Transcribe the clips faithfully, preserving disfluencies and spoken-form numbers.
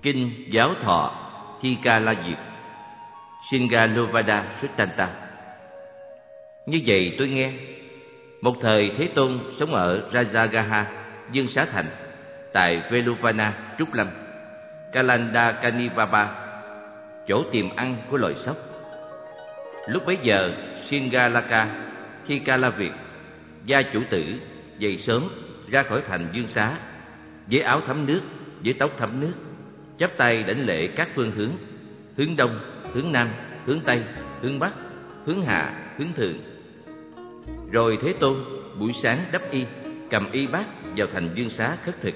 Kinh Giáo Thọ Thika La Diệt Singalovada Suttanta. Như vậy tôi nghe, một thời Thế Tôn sống ở Rajagaha, Dương Xá Thành, tại Veluvana, Trúc Lâm, Kalanda Kanivaba, chỗ tiềm ăn của loài sóc. Lúc bấy giờ, Singalaka, Thika La Việt, gia chủ tử, dậy sớm ra khỏi thành Dương Xá, với áo thấm nước, với tóc thấm nước, chắp tay đảnh lễ các phương hướng: hướng đông, hướng nam, hướng tây, hướng bắc, hướng hạ, hướng thượng. Rồi Thế Tôn buổi sáng đắp y, cầm y bát vào thành Dương Xá khất thực.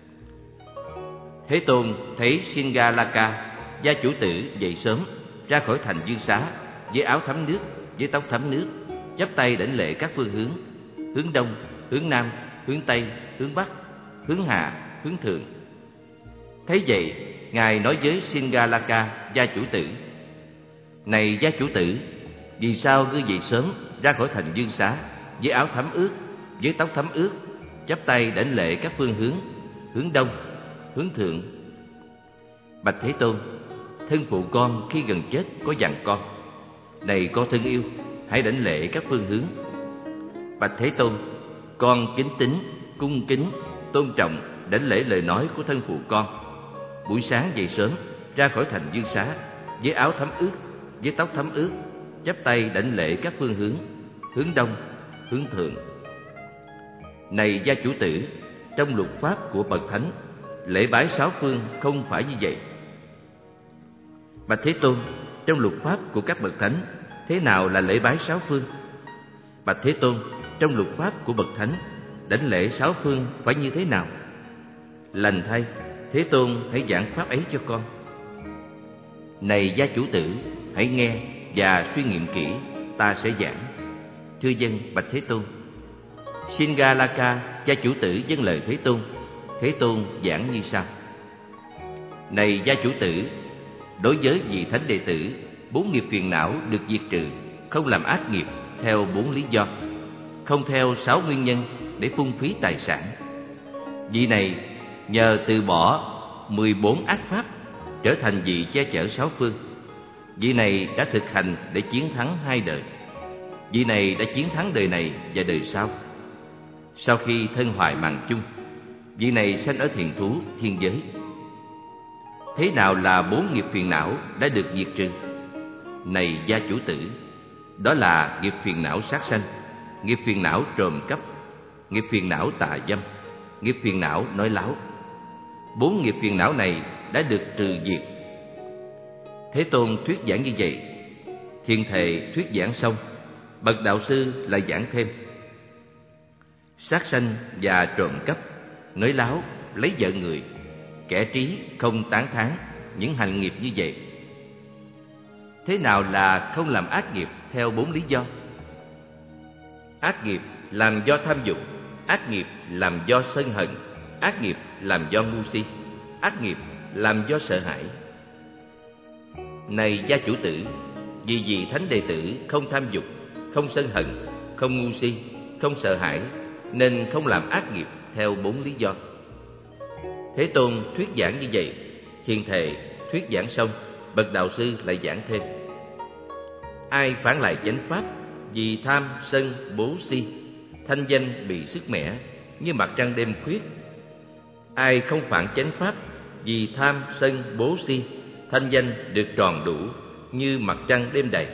Thế Tôn thấy Singalaka, gia chủ tử, dậy sớm ra khỏi thành Dương Xá, với áo thấm nước, với tóc thấm nước, chắp tay đảnh lễ các phương hướng: hướng đông, hướng nam, hướng tây, hướng bắc, hướng hạ, hướng thượng. Thấy vậy, Ngài nói với Singalaka, gia chủ tử: Này gia chủ tử, vì sao ngươi dậy sớm ra khỏi thành Dương Xá, với áo thấm ướt, với tóc thấm ướt, chắp tay đảnh lễ các phương hướng: hướng đông, hướng thượng? Bạch Thế Tôn, thân phụ con khi gần chết có dặn con: Này con thân yêu, hãy đảnh lễ các phương hướng. Bạch Thế Tôn, con kính tín, cung kính, tôn trọng đảnh lễ lời nói của thân phụ con. Buổi sáng dậy sớm ra khỏi thành Dương Xá, với áo thấm ướt, với tóc thấm ướt, chắp tay đảnh lễ các phương hướng: hướng đông, hướng thượng. Này gia chủ tử, trong luật pháp của bậc thánh, lễ bái sáu phương không phải như vậy. Bạch Thế Tôn, trong luật pháp của các bậc thánh, thế nào là lễ bái sáu phương? Bạch Thế Tôn, trong luật pháp của bậc thánh, đảnh lễ sáu phương phải như thế nào? Lành thay, Thế Tôn hãy giảng pháp ấy cho con. Này gia chủ tử, hãy nghe và suy nghiệm kỹ, ta sẽ giảng. Thưa dân bạch Thế Tôn. Singalaka, gia chủ tử vâng lời Thế Tôn. Thế Tôn giảng như sau: Này gia chủ tử, đối với vị thánh đệ tử, bốn nghiệp phiền não được diệt trừ, không làm ác nghiệp theo bốn lý do, không theo sáu nguyên nhân để phung phí tài sản. Vị này nhờ từ bỏ mười bốn ác pháp, trở thành vị che chở sáu phương. Vị này đã thực hành để chiến thắng hai đời. Vị này đã chiến thắng đời này và đời sau. Sau khi thân hoại mạng chung, vị này sanh ở thiền thú thiên giới. Thế nào là bốn nghiệp phiền não đã được diệt trừ? Này gia chủ tử, đó là nghiệp phiền não sát sanh, nghiệp phiền não trộm cắp, nghiệp phiền não tà dâm, nghiệp phiền não nói láo. Bốn nghiệp phiền não này đã được trừ diệt. Thế Tôn thuyết giảng như vậy. Thiền thệ thuyết giảng xong, bậc đạo sư lại giảng thêm: sát sanh và trộm cắp, nói láo, lấy vợ người, kẻ trí không tán thán những hành nghiệp như vậy. Thế nào là không làm ác nghiệp theo bốn lý do? Ác nghiệp làm do tham dục, ác nghiệp làm do sân hận, ác nghiệp làm do ngu si, ác nghiệp làm do sợ hãi. Này gia chủ tử, vì vị thánh đệ tử không tham dục, không sân hận, không ngu si, không sợ hãi, nên không làm ác nghiệp theo bốn lý do. Thế Tôn thuyết giảng như vậy. Thiền thệ thuyết giảng xong, bậc đạo sư lại giảng thêm: ai phản lại chánh pháp, vì tham sân bố si, thanh danh bị sức mẻ như mặt trăng đêm khuyết. Ai không phản chánh pháp, vì tham sân bố si, thanh danh được tròn đủ như mặt trăng đêm đầy.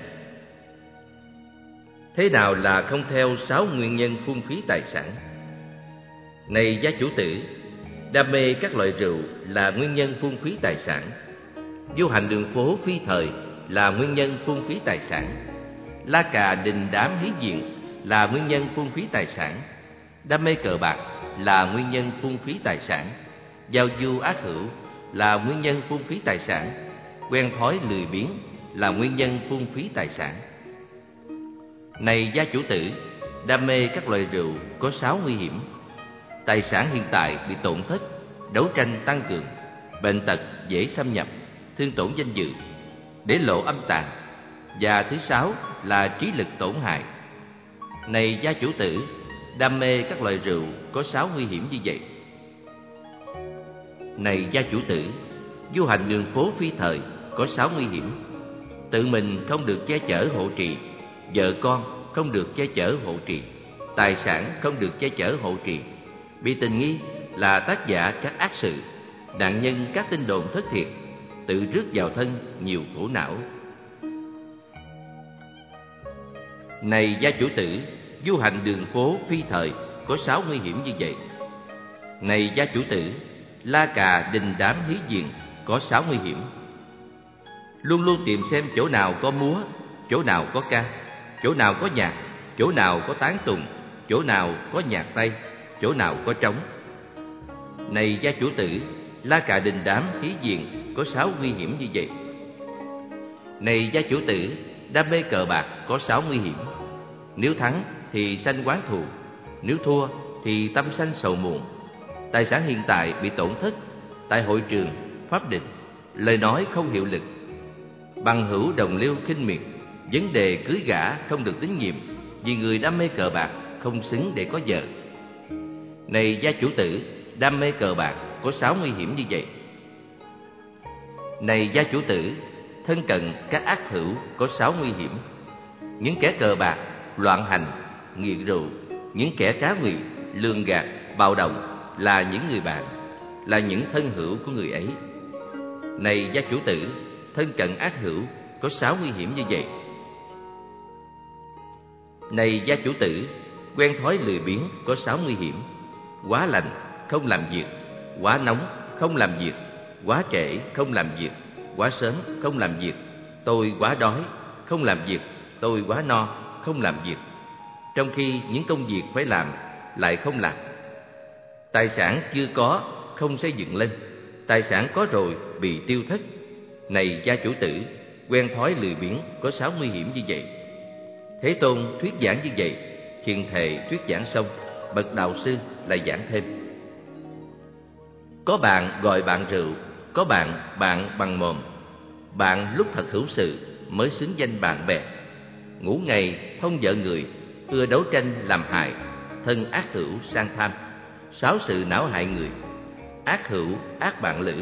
Thế nào là không theo sáu nguyên nhân phung phí tài sản? Này gia chủ tử, đam mê các loại rượu là nguyên nhân phung phí tài sản. Du hành đường phố phi thời là nguyên nhân phung phí tài sản. La cà đình đám hí diện là nguyên nhân phung phí tài sản. Đam mê cờ bạc là nguyên nhân phung phí tài sản. Giao du ác hữu là nguyên nhân phung phí tài sản. Quen thói lười biếng là nguyên nhân phung phí tài sản. Này gia chủ tử, đam mê các loại rượu có sáu nguy hiểm. Tài sản hiện tại bị tổn thất, đấu tranh tăng cường, bệnh tật dễ xâm nhập, thương tổn danh dự, để lộ âm tàn. Và thứ sáu là trí lực tổn hại. Này gia chủ tử, đam mê các loại rượu có sáu nguy hiểm như vậy. Này gia chủ tử, du hành đường phố phi thời có sáu nguy hiểm. Tự mình không được che chở hộ trì, vợ con không được che chở hộ trì, tài sản không được che chở hộ trì, bị tình nghi là tác giả các ác sự, nạn nhân các tin đồn thất thiệt, tự rước vào thân nhiều khổ não. Này gia chủ tử, du hành đường phố phi thời có sáu nguy hiểm như vậy. Này gia chủ tử, la cà đình đám hí diền có sáu nguy hiểm. Luôn luôn tìm xem chỗ nào có múa, chỗ nào có ca, chỗ nào có nhạc, chỗ nào có tán tùng, chỗ nào có nhạc Tây, chỗ nào có trống. Này gia chủ tử, la cà đình đám hí diền có sáu nguy hiểm như vậy. Này gia chủ tử, đam mê cờ bạc có sáu nguy hiểm. Nếu thắng thì sanh oán thù, nếu thua thì tâm sanh sầu muộn. Tài sản hiện tại bị tổn thất, tại hội trường, pháp định, lời nói không hiệu lực. Bằng hữu đồng liêu khinh miệt, vấn đề cưới gả không được tín nhiệm, vì người đam mê cờ bạc không xứng để có vợ. Này gia chủ tử, đam mê cờ bạc có sáu nguy hiểm như vậy. Này gia chủ tử, thân cận các ác hữu có sáu nguy hiểm. Những kẻ cờ bạc, loạn hành, nghiện rượu, những kẻ trá ngụy, lường gạt, bạo động là những người bạn, là những thân hữu của người ấy. Này gia chủ tử, thân cận ác hữu có sáu nguy hiểm như vậy. Này gia chủ tử, quen thói lười biếng có sáu nguy hiểm. Quá lành, không làm việc; quá nóng, không làm việc; quá trễ, không làm việc; quá sớm, không làm việc; tôi quá đói, không làm việc; tôi quá no, không làm việc. Trong khi những công việc phải làm lại không làm. Tài sản chưa có, không xây dựng lên; tài sản có rồi bị tiêu thất. Này gia chủ tử, quen thói lười biếng có sáu nguy hiểm như vậy. Thế Tôn thuyết giảng như vậy, Hiền Thệ thuyết giảng xong, bậc đạo sư lại giảng thêm. Có bạn gọi bạn rượu, có bạn bạn bằng mồm. Bạn lúc thật hữu sự mới xứng danh bạn bè. Ngủ ngày thông vợ người, ưa đấu tranh làm hại, thân ác hữu sang tham, sáu sự não hại người. Ác hữu ác bạn lữ,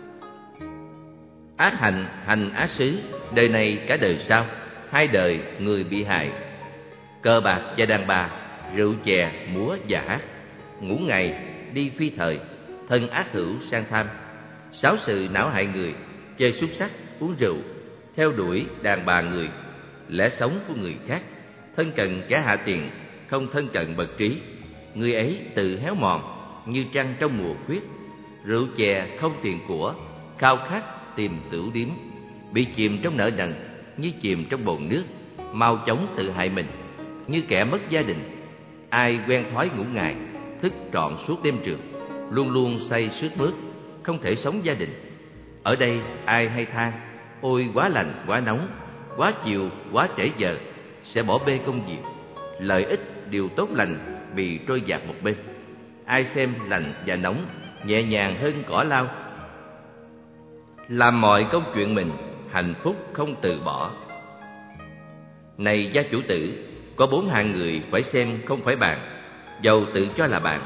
ác hành hành ác xứ, đời này cả đời sau, hai đời người bị hại. Cờ bạc và đàn bà, rượu chè múa và hát, ngủ ngày đi phi thời, thân ác hữu sang tham, sáu sự não hại người. Chơi xúc xắc, uống rượu, theo đuổi đàn bà người, lẽ sống của người khác, thân cận kẻ hạ tiền, không thân cận bậc trí. Người ấy tự héo mòn như trăng trong mùa khuyết. Rượu chè không tiền của, khao khát tìm tửu điếm, bị chìm trong nợ nần như chìm trong bồn nước, mau chóng tự hại mình như kẻ mất gia đình. Ai quen thói ngủ ngày, thức trọn suốt đêm trường, luôn luôn say sướt mướt, không thể sống gia đình. Ở đây ai hay than: ôi quá lạnh, quá nóng, quá chiều, quá trễ giờ, sẽ bỏ bê công việc. Lợi ích điều tốt lành bị trôi dạt một bên. Ai xem lạnh và nóng nhẹ nhàng hơn cỏ lau, làm mọi công chuyện mình, hạnh phúc không từ bỏ. Này gia chủ tử, có bốn hạng người phải xem không phải bạn, dầu tự cho là bạn.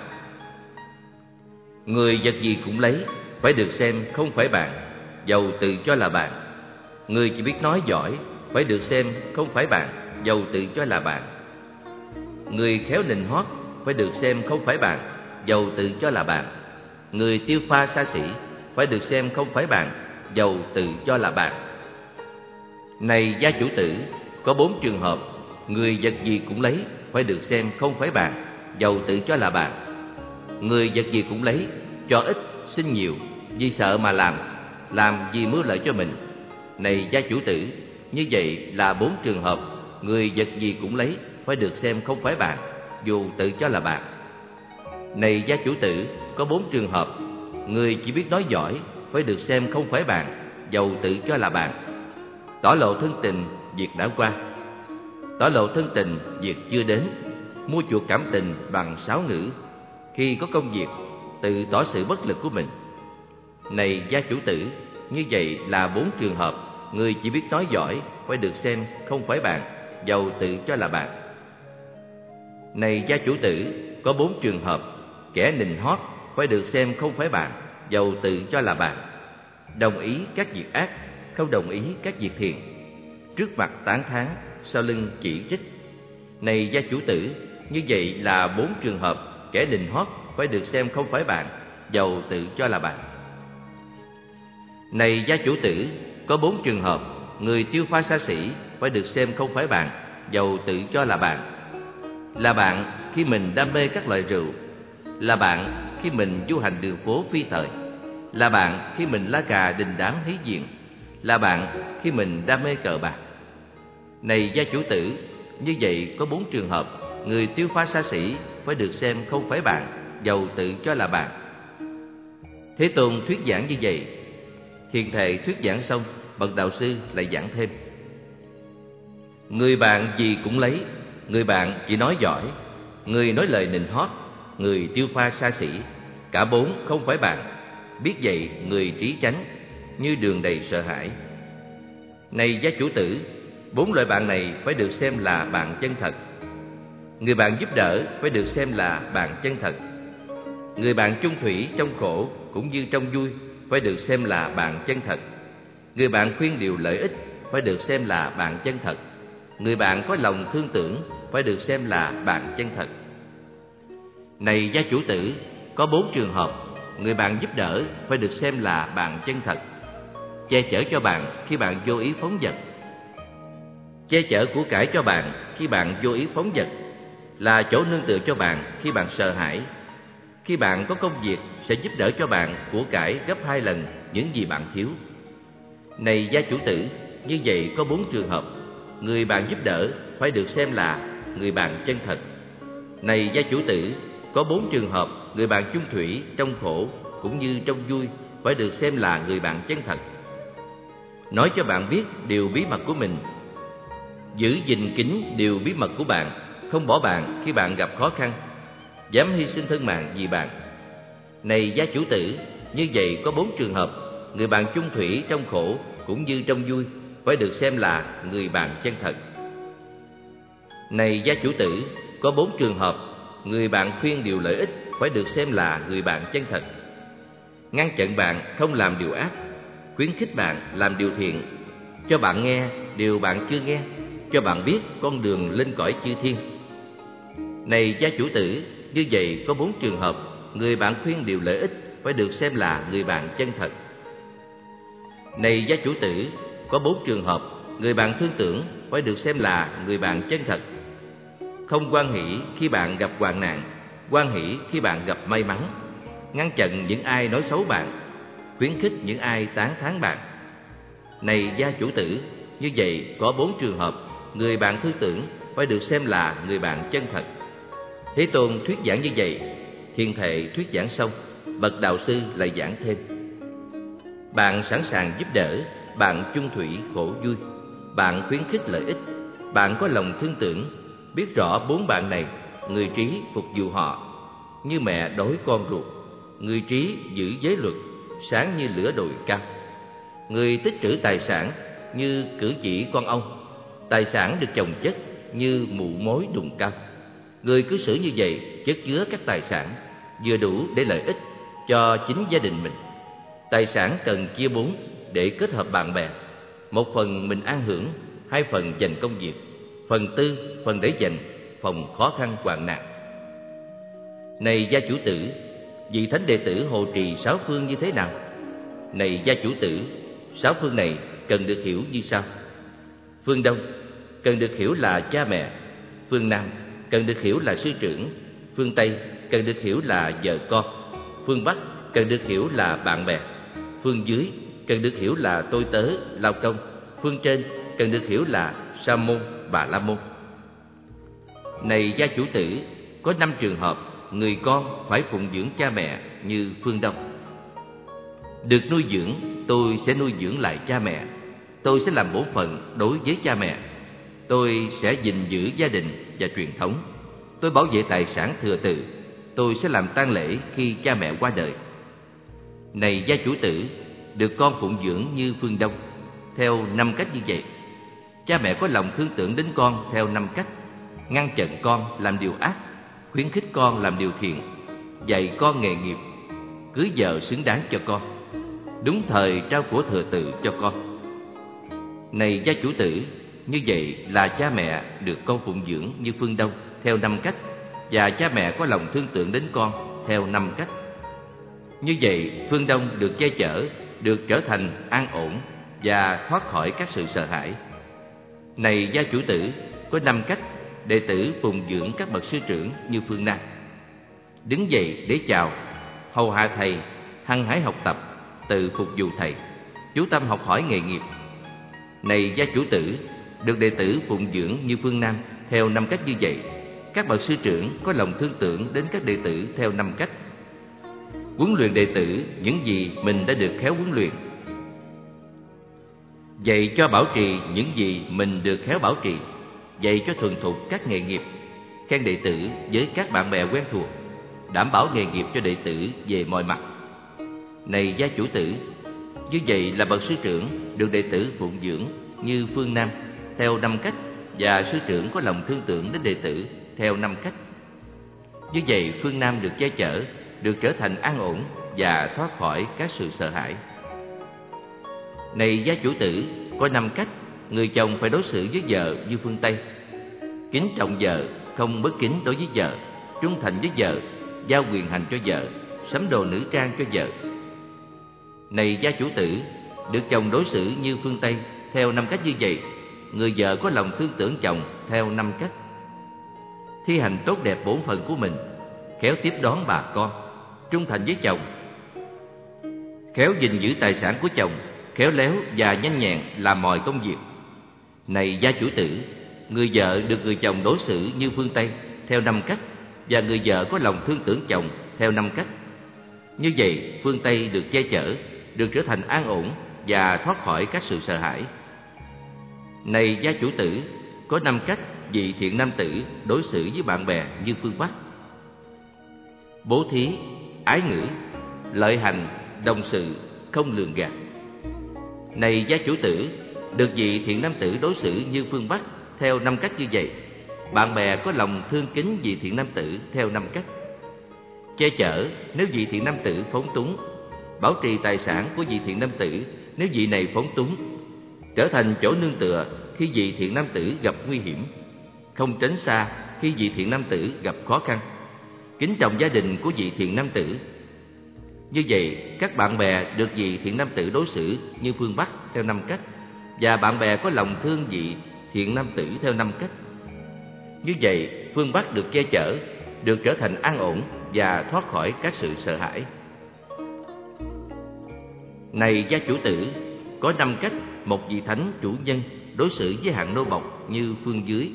Người vật gì cũng lấy, phải được xem không phải bạn, dầu tự cho là bạn. Người chỉ biết nói giỏi, phải được xem không phải bạn, dầu tự cho là bạn. Người khéo nịnh hót, phải được xem không phải bạn, dầu tự cho là bạn. Người tiêu pha xa xỉ, phải được xem không phải bạn, dầu tự cho là bạn. Này gia chủ tử, có bốn trường hợp người vật gì cũng lấy, phải được xem không phải bạn, dầu tự cho là bạn. Người vật gì cũng lấy, cho ít xin nhiều, vì sợ mà làm, làm vì mưu lợi cho mình. Này gia chủ tử, như vậy là bốn trường hợp người vật gì cũng lấy, phải được xem không phải bạn, dù tự cho là bạn. Này gia chủ tử, có bốn trường hợp người chỉ biết nói giỏi, phải được xem không phải bạn, dầu tự cho là bạn. Tỏ lộ thân tình việc đã qua, tỏ lộ thân tình việc chưa đến, mua chuộc cảm tình bằng sáo ngữ. Khi có công việc, tự tỏ sự bất lực của mình. Này gia chủ tử, như vậy là bốn trường hợp người chỉ biết nói giỏi, phải được xem không phải bạn, dầu tự cho là bạn. Này gia chủ tử, có bốn trường hợp kẻ nịnh hót, phải được xem không phải bạn, dầu tự cho là bạn. đồng ý các việc ác, không đồng ý các việc thiện. Trước mặt tán thán, sau lưng chỉ trích. Này gia chủ tử, như vậy là bốn trường hợp kẻ nịnh hót phải được xem không phải bạn, dầu tự cho là bạn. Này gia chủ tử, có bốn trường hợp người tiêu pha xa xỉ phải được xem không phải bạn, dầu tự cho là bạn. Là bạn khi mình đam mê các loại rượu, là bạn khi mình du hành đường phố phi thời, là bạn khi mình lá cà đình đám hí diện, là bạn khi mình đam mê cờ bạc. Này gia chủ tử, như vậy có bốn trường hợp người tiêu pha xa xỉ phải được xem không phải bạn, dầu tự cho là bạn. Thế Tôn thuyết giảng như vậy. Thiền thệ thuyết giảng xong, bậc đạo sư lại giảng thêm. Người bạn gì cũng lấy, người bạn chỉ nói giỏi, người nói lời nịnh hót, người tiêu pha xa xỉ, cả bốn không phải bạn. Biết vậy người trí chánh, như đường đầy sợ hãi. Này gia chủ tử, bốn loại bạn này phải được xem là bạn chân thật. Người bạn giúp đỡ phải được xem là bạn chân thật. Người bạn chung thủy trong khổ cũng như trong vui phải được xem là bạn chân thật. Người bạn khuyên điều lợi ích phải được xem là bạn chân thật. Người bạn có lòng thương tưởng phải được xem là bạn chân thật. Này gia chủ tử, có bốn trường hợp người bạn giúp đỡ phải được xem là bạn chân thật. Che chở cho bạn khi bạn vô ý phóng dật. Che chở của cải cho bạn khi bạn vô ý phóng dật, là chỗ nương tựa cho bạn khi bạn sợ hãi. Khi bạn có công việc sẽ giúp đỡ cho bạn của cải gấp hai lần những gì bạn thiếu. Này gia chủ tử, như vậy có bốn trường hợp người bạn giúp đỡ phải được xem là người bạn chân thật. Này gia chủ tử, có bốn trường hợp người bạn chung thủy trong khổ cũng như trong vui phải được xem là người bạn chân thật. Nói cho bạn biết điều bí mật của mình, giữ gìn kín điều bí mật của bạn, không bỏ bạn khi bạn gặp khó khăn, dám hy sinh thân mạng vì bạn. Này gia chủ tử, như vậy có bốn trường hợp người bạn chung thủy trong khổ cũng như trong vui phải được xem là người bạn chân thật. Này gia chủ tử, có bốn trường hợp người bạn khuyên điều lợi ích phải được xem là người bạn chân thật. Ngăn chặn bạn không làm điều ác, khuyến khích bạn làm điều thiện, cho bạn nghe điều bạn chưa nghe, cho bạn biết con đường lên cõi chư thiên. Này gia chủ tử, như vậy có bốn trường hợp người bạn khuyên điều lợi ích phải được xem là người bạn chân thật. Này gia chủ tử, có bốn trường hợp người bạn thương tưởng phải được xem là người bạn chân thật. Không hoan hỷ khi bạn gặp hoạn nạn, hoan hỷ khi bạn gặp may mắn. Ngăn chặn những ai nói xấu bạn, khuyến khích những ai tán thán bạn. Này gia chủ tử, như vậy có bốn trường hợp người bạn thương tưởng phải được xem là người bạn chân thật. Thế Tôn thuyết giảng như vậy. Thiền thệ thuyết giảng xong, bậc đạo sư lại giảng thêm. Bạn sẵn sàng giúp đỡ, bạn chung thủy khổ vui, bạn khuyến khích lợi ích, bạn có lòng thương tưởng. Biết rõ bốn bạn này, người trí phục vụ họ như mẹ đối con ruột. Người trí giữ giới luật, sáng như lửa đồi cao. Người tích trữ tài sản như cử chỉ con ong, tài sản được chồng chất như mụ mối đùng cao. Người cư xử như vậy chất chứa các tài sản vừa đủ để lợi ích cho chính gia đình mình. Tài sản cần chia bốn để kết hợp bạn bè. Một phần mình an hưởng, hai phần dành công việc, phần tư phần để dành phòng khó khăn hoạn nạn. Này gia chủ tử, vị thánh đệ tử hộ trì sáu phương như thế nào? Này gia chủ tử, sáu phương này cần được hiểu như sau. Phương Đông cần được hiểu là cha mẹ, phương Nam cần được hiểu là sư trưởng, phương Tây cần được hiểu là vợ con, phương Bắc cần được hiểu là bạn bè, phương dưới cần được hiểu là tôi tớ, lao công, phương trên cần được hiểu là sa môn, bà la môn. Này gia chủ tử, có năm trường hợp người con phải phụng dưỡng cha mẹ như phương Đông. Được nuôi dưỡng, tôi sẽ nuôi dưỡng lại cha mẹ. Tôi sẽ làm bổn phận đối với cha mẹ. Tôi sẽ gìn giữ gia đình và truyền thống. Tôi bảo vệ tài sản thừa tự. Tôi sẽ làm tang lễ khi cha mẹ qua đời. Này gia chủ tử, được con phụng dưỡng như phương Đông theo năm cách như vậy. Cha mẹ có lòng thương tưởng đến con theo năm cách: ngăn chặn con làm điều ác, khuyến khích con làm điều thiện, dạy con nghề nghiệp, cưới vợ xứng đáng cho con, đúng thời trao của thừa tự cho con. Này gia chủ tử, như vậy là cha mẹ được con phụng dưỡng như phương Đông theo năm cách, và cha mẹ có lòng thương tưởng đến con theo năm cách. Như vậy phương Đông được che chở, được trở thành an ổn và thoát khỏi các sự sợ hãi. Này gia chủ tử, có năm cách đệ tử phụng dưỡng các bậc sư trưởng như phương Nam: đứng dậy để chào, hầu hạ thầy, hăng hái học tập, tự phục vụ thầy, chú tâm học hỏi nghề nghiệp. Này gia chủ tử, được đệ tử phụng dưỡng như phương Nam theo năm cách như vậy, các bậc sư trưởng có lòng thương tưởng đến các đệ tử theo năm cách. Huấn luyện đệ tử những gì mình đã được khéo huấn luyện, dạy cho bảo trì những gì mình được khéo bảo trì, dạy cho thuần thục các nghề nghiệp, khen đệ tử với các bạn bè quen thuộc, đảm bảo nghề nghiệp cho đệ tử về mọi mặt. Này gia chủ tử, như vậy là bậc sư trưởng được đệ tử phụng dưỡng như phương Nam theo năm cách, và sư trưởng có lòng thương tưởng đến đệ tử theo năm cách. Như vậy phương Nam được che chở, được trở thành an ổn và thoát khỏi các sự sợ hãi. Này gia chủ tử, có năm cách người chồng phải đối xử với vợ như phương Tây: kính trọng vợ, không bất kính đối với vợ, trung thành với vợ, giao quyền hành cho vợ, sắm đồ nữ trang cho vợ. Này gia chủ tử, được chồng đối xử như phương Tây theo năm cách như vậy, người vợ có lòng thương tưởng chồng theo năm cách: thi hành tốt đẹp bổn phận của mình, khéo tiếp đón bà con, trung thành với chồng, khéo gìn giữ tài sản của chồng, khéo léo và nhanh nhẹn làm mọi công việc. Này gia chủ tử, người vợ được người chồng đối xử như phương Tây theo năm cách, và người vợ có lòng thương tưởng chồng theo năm cách. Như vậy phương Tây được che chở, được trở thành an ổn và thoát khỏi các sự sợ hãi. Này gia chủ tử, có năm cách vị thiện nam tử đối xử với bạn bè như phương Bắc: bố thí, ái ngữ, lợi hành, đồng sự, không lường gạt. Này gia chủ tử, được vị thiện nam tử đối xử như phương Bắc theo năm cách như vậy, bạn bè có lòng thương kính vị thiện nam tử theo năm cách. Che chở nếu vị thiện nam tử phóng túng, bảo trì tài sản của vị thiện nam tử nếu vị này phóng túng, trở thành chỗ nương tựa khi vị thiện nam tử gặp nguy hiểm, không tránh xa khi vị thiện nam tử gặp khó khăn, kính trọng gia đình của vị thiện nam tử. Như vậy các bạn bè được vị thiện nam tử đối xử như phương Bắc theo năm cách, và bạn bè có lòng thương vị thiện nam tử theo năm cách. Như vậy phương Bắc được che chở, được trở thành an ổn và thoát khỏi các sự sợ hãi. Này gia chủ tử, có năm cách một vị thánh chủ nhân đối xử với hạng nô bộc như phương dưới: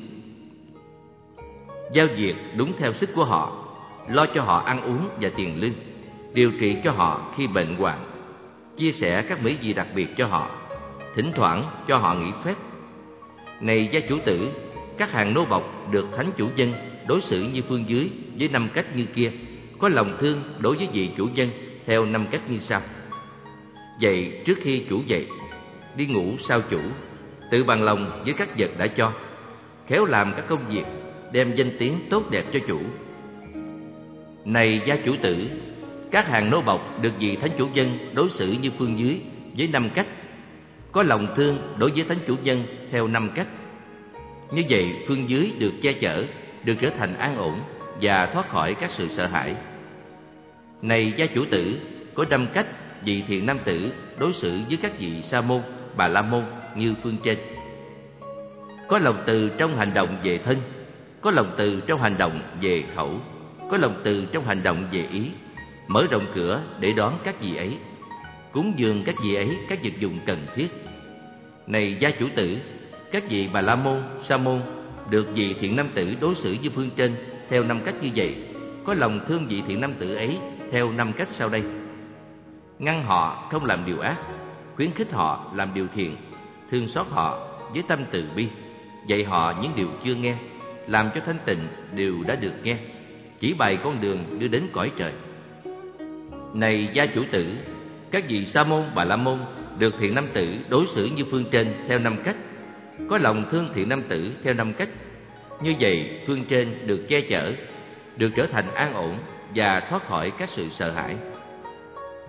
giao việc đúng theo sức của họ, lo cho họ ăn uống và tiền lương, điều trị cho họ khi bệnh hoạn, chia sẻ các mỹ vị đặc biệt cho họ, thỉnh thoảng cho họ nghỉ phép. Này gia chủ tử, các hàng nô bộc được thánh chủ nhân đối xử như phương dưới với năm cách như kia, có lòng thương đối với vị chủ nhân theo năm cách như sau: dậy trước khi chủ dậy, đi ngủ sau chủ, tự bằng lòng với các vật đã cho, khéo làm các công việc, đem danh tiếng tốt đẹp cho chủ. Này gia chủ tử, các hàng nô bộc được vị thánh chủ nhân đối xử như phương dưới với năm cách, có lòng thương đối với thánh chủ nhân theo năm cách. Như vậy phương dưới được che chở, được trở thành an ổn và thoát khỏi các sự sợ hãi. Này gia chủ tử, có năm cách vị thiện nam tử đối xử với các vị sa môn, bà la môn như phương trên: có lòng từ trong hành động về thân, có lòng từ trong hành động về khẩu, có lòng từ trong hành động về ý, mở rộng cửa để đón các vị ấy, cúng dường các vị ấy các vật dụng cần thiết. Này gia chủ tử, các vị bà la môn, sa môn được vị thiện nam tử đối xử như phương trên theo năm cách như vậy, có lòng thương vị thiện nam tử ấy theo năm cách sau đây: ngăn họ không làm điều ác, khuyến khích họ làm điều thiện, thương xót họ với tâm từ bi, dạy họ những điều chưa nghe, làm cho thanh tịnh điều đã được nghe, chỉ bày con đường đưa đến cõi trời. Này gia chủ tử, các vị sa môn, bà la môn được thiện nam tử đối xử như phương trên theo năm cách, có lòng thương thiện nam tử theo năm cách. Như vậy phương trên được che chở, được trở thành an ổn và thoát khỏi các sự sợ hãi.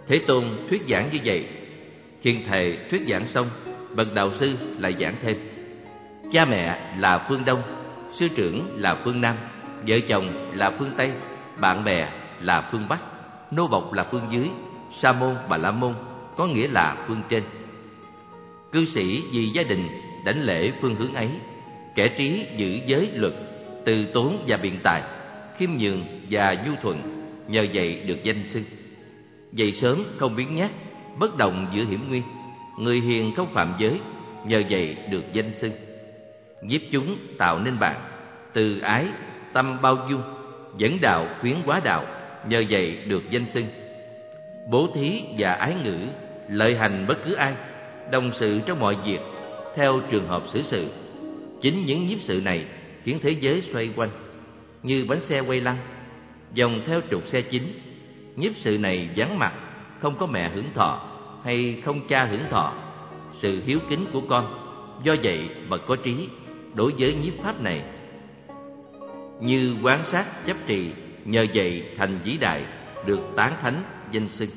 Thế Tôn thuyết giảng như vậy. Khiên thề thuyết giảng xong, bậc đạo sư lại giảng thêm. Cha mẹ là phương Đông, sư trưởng là phương Nam, vợ chồng là phương Tây, bạn bè là phương Bắc, nô bộc là phương dưới, sa môn bà la môn có nghĩa là phương trên. Cư sĩ vì gia đình đảnh lễ phương hướng ấy, kẻ trí giữ giới luật, từ tốn và biện tài, khiêm nhường và nhu thuận, nhờ vậy được danh xưng. Dậy sớm không biến nhát, bất động giữa hiểm nguy, người hiền không phạm giới, nhờ vậy được danh xưng. Nhiếp chúng tạo nên bạn, từ ái, tâm bao dung, dẫn đạo khuyến hóa đạo, nhờ vậy được danh xưng. Bố thí và ái ngữ, lợi hành bất cứ ai, đồng sự trong mọi việc, theo trường hợp xử sự. Chính những nhiếp sự này khiến thế giới xoay quanh như bánh xe quay lăn, vòng theo trục xe chính. Nhiếp sự này vắng mặt, không có mẹ hưởng thọ hay không cha hưởng thọ, sự hiếu kính của con. Do vậy bậc có trí đối với nhiếp pháp này như quán sát chấp trì, nhờ vậy thành vĩ đại, được tán thánh danh xưng.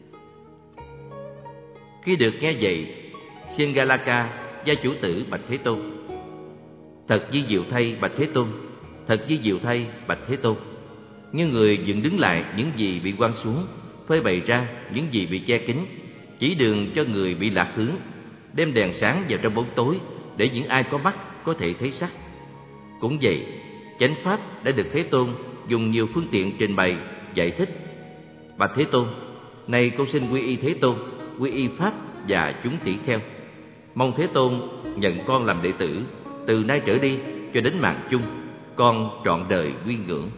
Khi được nghe vậy, Singalaka gia chủ tử bạch Thế Tôn: Thật vi diệu thay bạch Thế Tôn, thật vi diệu thay bạch Thế Tôn. Như người dựng đứng lại những gì bị quăng xuống, phơi bày ra những gì bị che kín, chỉ đường cho người bị lạc hướng, đem đèn sáng vào trong bóng tối để những ai có mắt có thể thấy sắc. Cũng vậy, chánh pháp đã được Thế Tôn dùng nhiều phương tiện trình bày, giải thích. Bạch Thế Tôn, nay con xin quy y Thế Tôn, quy y pháp và chúng tỷ kheo. Mong Thế Tôn nhận con làm đệ tử, từ nay trở đi cho đến mạng chung, con trọn đời quy ngưỡng.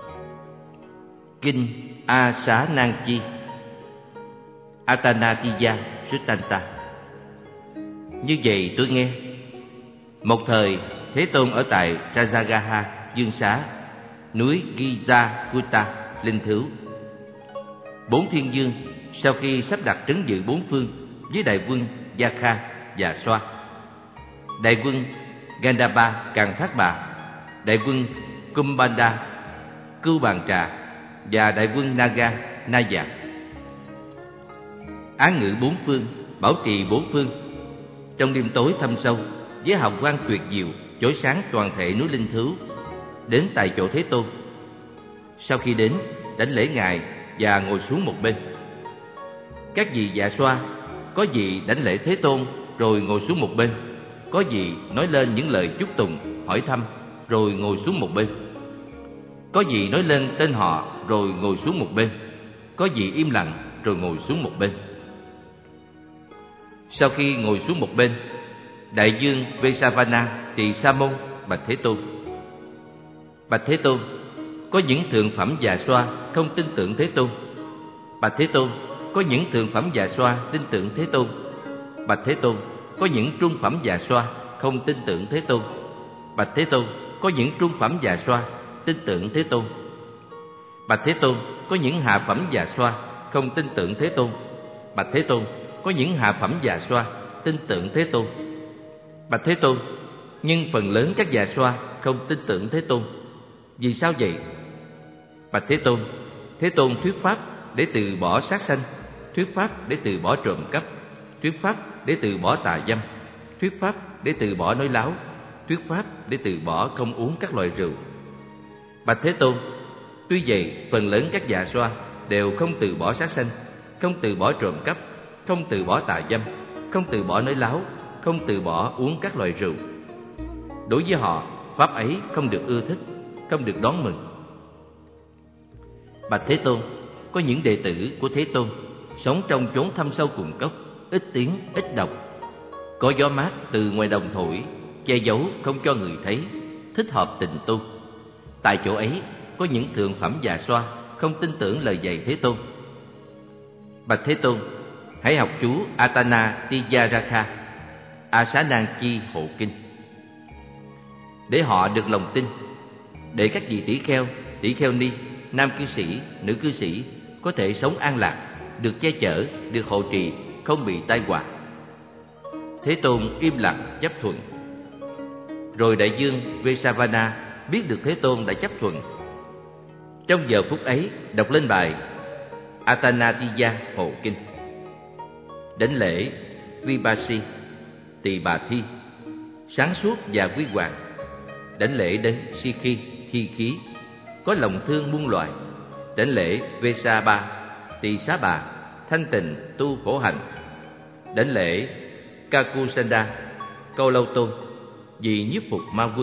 Kinh A Xá Nan Chi Atanatiya Suttanta. Như vậy tôi nghe. Một thời Thế Tôn ở tại Rajagaha, Dương Xá, núi Gijakuta, linh thứu. Bốn thiên vương sau khi sắp đặt trấn giữ bốn phương với đại quân Yakha và Xoa, đại quân Gandhapa Càng Thác Bà, đại quân Kumbhanda Cưu Bàn Trà và đại quân Naga Naya, án ngữ bốn phương, bảo trì bốn phương. Trong đêm tối thâm sâu, với hào quang tuyệt diệu chói sáng toàn thể núi linh thứu, đến tại chỗ Thế Tôn. Sau khi đến, đảnh lễ ngài và ngồi xuống một bên. Các vị dạ xoa, có vị đảnh lễ Thế Tôn rồi ngồi xuống một bên, có vị nói lên những lời chúc tùng, hỏi thăm rồi ngồi xuống một bên, có vị nói lên tên họ rồi ngồi xuống một bên, có vị im lặng rồi ngồi xuống một bên. Sau khi ngồi xuống một bên, đại vương Vesavana tỳ Sa môn bạch Thế Tôn: Bạch Thế Tôn, có những thượng phẩm già xoa không tin tưởng Thế Tôn. Bạch Thế Tôn, có những thượng phẩm già xoa tin tưởng Thế Tôn. Bạch Thế Tôn, có những trung phẩm già xoa không tin tưởng Thế Tôn. Bạch Thế Tôn, có những trung phẩm già xoa tin tưởng Thế Tôn. Bạch Thế Tôn, có những hạ phẩm già xoa không tin tưởng Thế Tôn. Bạch Thế Tôn, có những hạ phẩm già xoa tin tưởng Thế Tôn. Bạch Thế Tôn, nhưng phần lớn các già xoa không tin tưởng Thế Tôn. Vì sao vậy? Bạch Thế Tôn, Thế Tôn thuyết pháp để từ bỏ sát sanh, thuyết pháp để từ bỏ trộm cắp, thuyết pháp để từ bỏ tà dâm, thuyết pháp để từ bỏ nói láo, thuyết pháp để từ bỏ không uống các loại rượu. Bạch Thế Tôn, tuy vậy phần lớn các già xoa đều không từ bỏ sát sanh, không từ bỏ trộm cắp, không từ bỏ tà dâm, không từ bỏ nói láo, không từ bỏ uống các loại rượu. Đối với họ, pháp ấy không được ưa thích, không được đón mừng. Bạch Thế Tôn, có những đệ tử của Thế Tôn sống trong chốn thâm sâu cùng cốc, ít tiếng, ít độc, có gió mát từ ngoài đồng thổi, che giấu không cho người thấy, thích hợp tình tu. Tại chỗ ấy có những thượng phẩm già xoa không tin tưởng lời dạy Thế Tôn. Bạch Thế Tôn, hãy học chú Atana Tiyaraka Asananchi hộ kinh, để họ được lòng tin, để các vị tỷ kheo, tỷ kheo ni, nam cư sĩ, nữ cư sĩ có thể sống an lạc, được che chở, được hộ trì, không bị tai họa. Thế Tôn im lặng chấp thuận. Rồi đại vương Vesavana biết được Thế Tôn đã chấp thuận. Trong giờ phút ấy đọc lên bài Atanatiya Hồ Kinh. Đảnh lễ Vipassi, Tỳ Bà Thi, sáng suốt và quy hoàng. Đảnh lễ đến Sikhi, Thi Khí, có lòng thương muôn loài. Đảnh lễ Vesaba, Tỳ Xá Bà, thanh tịnh tu khổ hạnh. Đảnh lễ Kakusanda, Câu Lâu Tôn, vì nhiếp phục ma quân.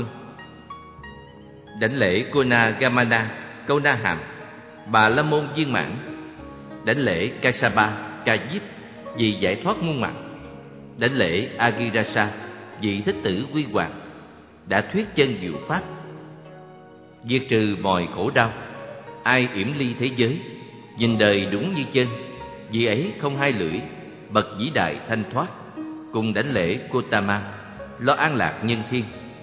Đảnh lễ Kona Gamana, Câu Na Hàm, Bà La Môn viên mãn. Đảnh lễ Kasapa, Ca Diếp, vì giải thoát muôn mặt. Đảnh lễ Agirasa, vị thích tử quy hoàng, đã thuyết chân diệu pháp, diệt trừ mọi khổ đau. Ai yểm ly thế giới, nhìn đời đúng như chân, vì ấy không hai lưỡi, bậc vĩ đại thanh thoát. Cùng đảnh lễ Gotama, lo an lạc nhân thiên,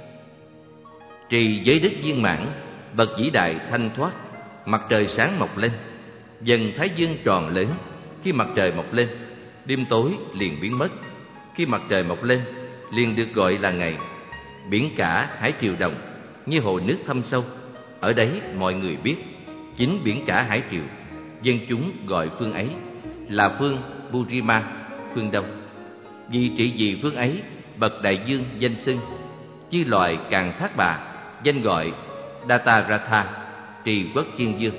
trì giới đức viên mãn, bậc vĩ đại thanh thoát. Mặt trời sáng mọc lên, dần thái dương tròn lớn. Khi mặt trời mọc lên, đêm tối liền biến mất. Khi mặt trời mọc lên, liền được gọi là ngày. Biển cả hải triều đồng, như hồ nước thâm sâu. Ở đấy mọi người biết, chính biển cả hải triều, dân chúng gọi phương ấy là phương Burima, phương Đông. Vì trị vì phương ấy, bậc đại dương danh xưng. Chư loài Càng Thác Bà, danh gọi Dataratha, trì quốc thiên dương.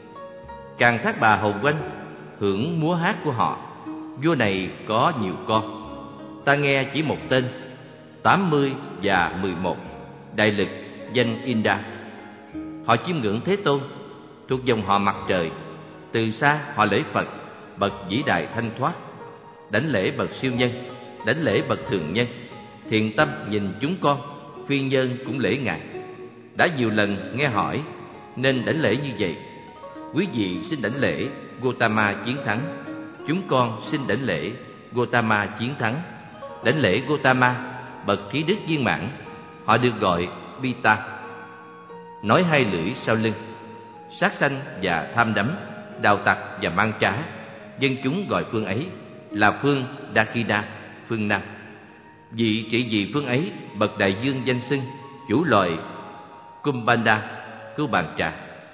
Càng Thác Bà hầu quanh, hưởng múa hát của họ. Vua này có nhiều con, ta nghe chỉ một tên, tám mươi và mười một, đại lực danh Inda. Họ chiêm ngưỡng Thế Tôn, thuộc dòng họ Mặt Trời. Từ xa họ lễ Phật, bậc vĩ đại thanh thoát. Đảnh lễ bậc siêu nhân, đảnh lễ bậc thường nhân. Thiện tâm nhìn chúng con, phi nhân cũng lễ ngài. Đã nhiều lần nghe hỏi, nên đảnh lễ như vậy. Quý vị xin đảnh lễ Gotama chiến thắng. Chúng con xin đảnh lễ Gotama chiến thắng. Đảnh lễ Gotama, bậc trí đức viên mãn. Họ được gọi Pita. Nói hai lưỡi sau lưng, sát sanh và tham đắm, đào tặc và mang trá. Dân chúng gọi phương ấy là phương Dakina, phương Nam. Vị trị vì phương ấy, bậc đại dương danh xưng, chủ loài Kumbanda, cứu bàn trà.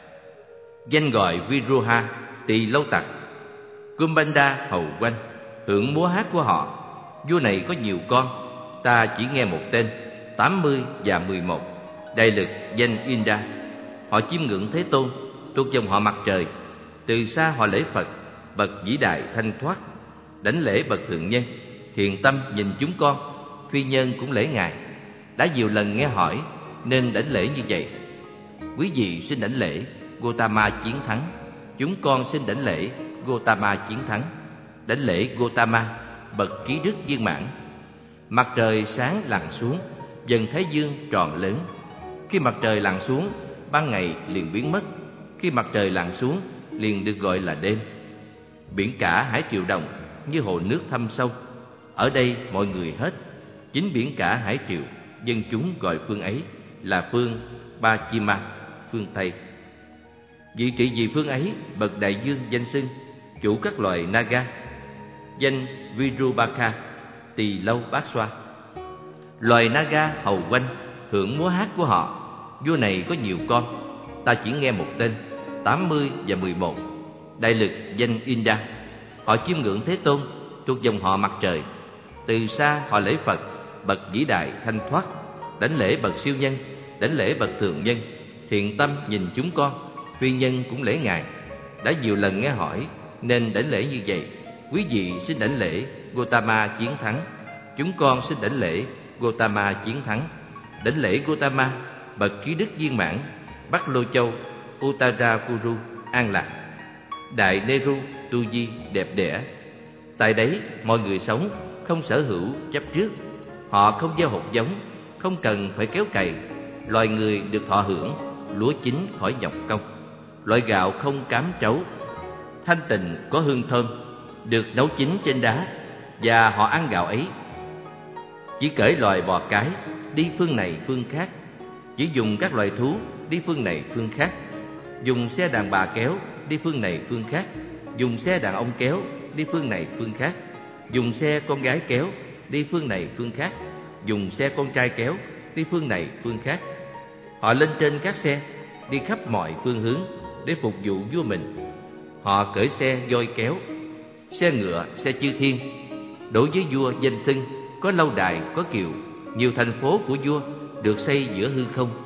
Danh gọi Viruha, tỳ lâu tặc. Kumbanda hầu quanh, hưởng múa hát của họ. Vua này có nhiều con, ta chỉ nghe một tên, tám mươi và mười một, đại lực danh Inda. Họ chiêm ngưỡng Thế Tôn, thuộc dòng họ Mặt Trời. Từ xa họ lễ Phật, bậc vĩ đại thanh thoát. Đảnh lễ bậc thượng nhân, thiện tâm nhìn chúng con, phi nhân cũng lễ ngài. Đã nhiều lần nghe hỏi, nên đảnh lễ như vậy. Quý vị xin đảnh lễ Gotama chiến thắng. Chúng con xin đảnh lễ Gotama chiến thắng. Đảnh lễ Gotama, bậc trí đức viên mãn. Mặt trời sáng lặn xuống, dần thái dương tròn lớn. Khi mặt trời lặn xuống, ban ngày liền biến mất. Khi mặt trời lặn xuống, liền được gọi là đêm. Biển cả hải triều đồng, như hồ nước thâm sâu. Ở đây mọi người hết, chính biển cả hải triều, dân chúng gọi phương ấy là phương Pachima, phương Tây. Vị trị vì phương ấy, bậc đại dương danh xưng, chủ các loài Naga, danh Virubaka, tỳ lâu bát xoa. Loài Naga hầu quanh, hưởng múa hát của họ. Vua này có nhiều con, ta chỉ nghe một tên, tám mươi và mười một, đại lực danh Inda. Họ chiêm ngưỡng Thế Tôn, thuộc dòng họ Mặt Trời. Từ xa họ lễ Phật, bậc vĩ đại thanh thoát. Đảnh lễ bậc siêu nhân, đảnh lễ bậc thường nhân. Thiện tâm nhìn chúng con, phi nhân cũng lễ ngài. Đã nhiều lần nghe hỏi, nên đảnh lễ như vậy. Quý vị xin đảnh lễ Gotama chiến thắng. Chúng con xin đảnh lễ Gotama chiến thắng. Đảnh lễ Gotama, bậc trí đức viên mãn. Bắc Lô Châu, Uttarapuru, an lạc. Đại Neru, tu di, đẹp đẽ. Tại đấy mọi người sống, không sở hữu chấp trước. Họ không gieo hột giống, không cần phải kéo cày. Loài người được thọ hưởng lúa chín khỏi nhọc công. Loại gạo không cám trấu, thanh tịnh có hương thơm, được nấu chín trên đá. Và họ ăn gạo ấy. Chỉ cởi loài bò cái đi phương này phương khác. Chỉ dùng các loài thú đi phương này phương khác. Dùng xe đàn bà kéo đi phương này phương khác. Dùng xe đàn ông kéo đi phương này phương khác. Dùng xe con gái kéo đi phương này phương khác. Dùng xe con trai kéo đi phương này phương khác. Họ lên trên các xe, đi khắp mọi phương hướng để phục vụ vua mình. Họ cởi xe voi kéo, xe ngựa, xe chư thiên. Đối với vua danh xưng, có lâu đài, có kiều, nhiều thành phố của vua được xây giữa hư không.